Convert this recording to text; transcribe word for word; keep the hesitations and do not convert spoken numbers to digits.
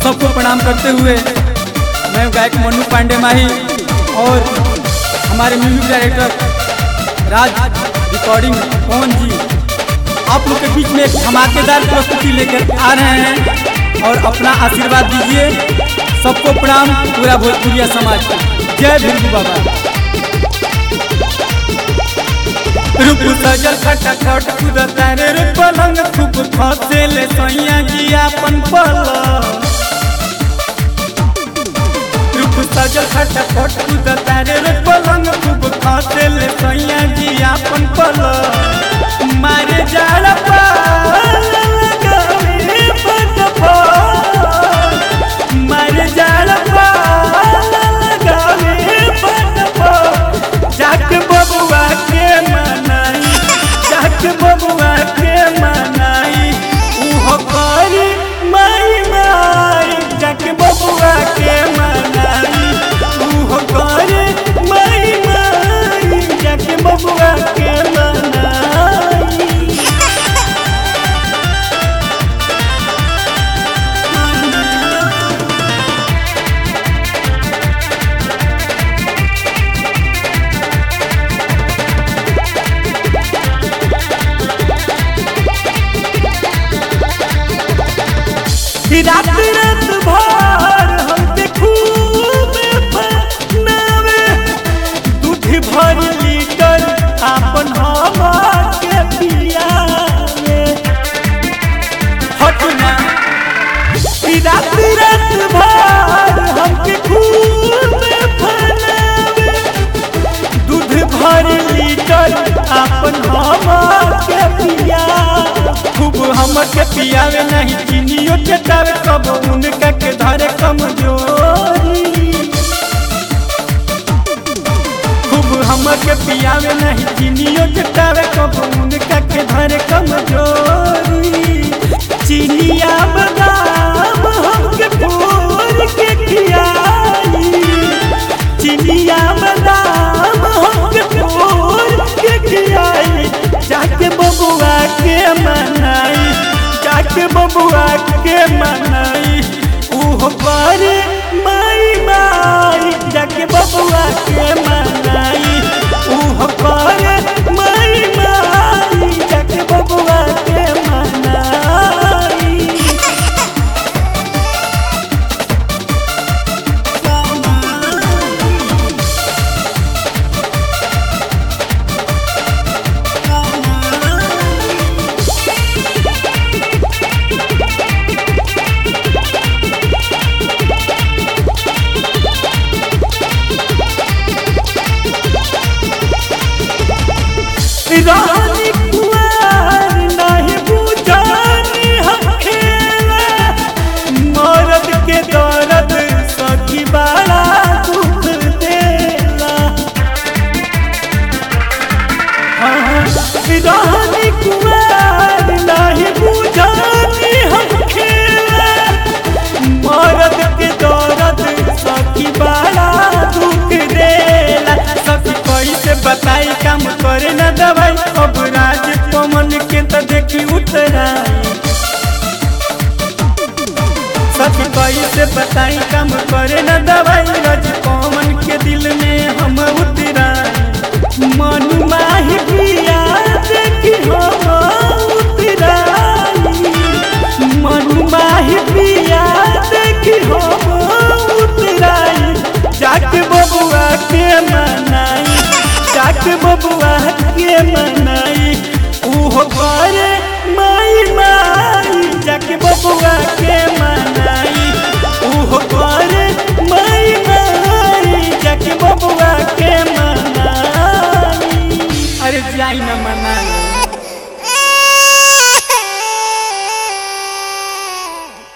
सबको प्रणाम करते हुए मैं गायक मनु पांडे माही और हमारे music director Raj recording Pawan ji आप लोग के बीच में एक धमाकेदार प्रस्तुति लेकर आ रहे हैं और अपना आशीर्वाद दीजिए। सबको प्रणाम पूरा भोजपुरिया समाज को। जय भिंडू बाबा। रूप सजल खटाखट कूदता रे रे पलंग खूब फसे ले सैया जी अपन पलंग। रूप सजल खटाखट कूदता रे रे पलंग खूब फसे ले सैया जी अपन पलंग। मारे जाला पाल लगावे फटफट, मारे जाला पाल लगावे फटफट। जाके बबुआ के मनाई, जाके बबुआ के मनाई उहो करी माई माई। जाके बबुआ के मनाई उहो करी माई माई। जाके बबुआ के मनाई। रात रात भर हम खूब बनावे, दूध भर लीटर आपन हम के पियावे। हटना रात रात भर हम खूब बनावे, दूध भर लीटर आपन हम के पियावे। खूब हम के पियावे नहीं चीनियो चटावे, कब उनका के धरे कमजोरी। खूब हम के पियावे नहीं चीनियो चटावे, कब उनका के धरे कमजोरी। चीनिया बादाम हमके फोड़ के खियाई, चीनिया बादाम हमके फोड़ के खियाई। जाके बबुआ के मनाई, जाके बबुआ के मनाई उहो करे माई माई। जाके बबुआ के मनाई उहो करे माई माई। जाके बबुआ के मनाई। रानी कुंवर नहीं बुझानी हम खेला, मर्द के दर्द सखी बड़ा दुख देला। रानी कुंवर नहीं बुझानी हम खेला, मर्द के दर्द सखी बड़ा दुख देला। सखी कैसे बताई काम करे न दवाई, अब राज पवन के तो देखी उतराई। सच कैसे बताई काम करे न दवाई, राज पवन के दिल में हम उतराई। मनु माही पिया देखी हम उतराई, मनु माही पिया देखी हम उतराई। जाके बबुआ के मनाई, जाके बबुआ के मनाई उहो करे माई माई। जाके बबुआ के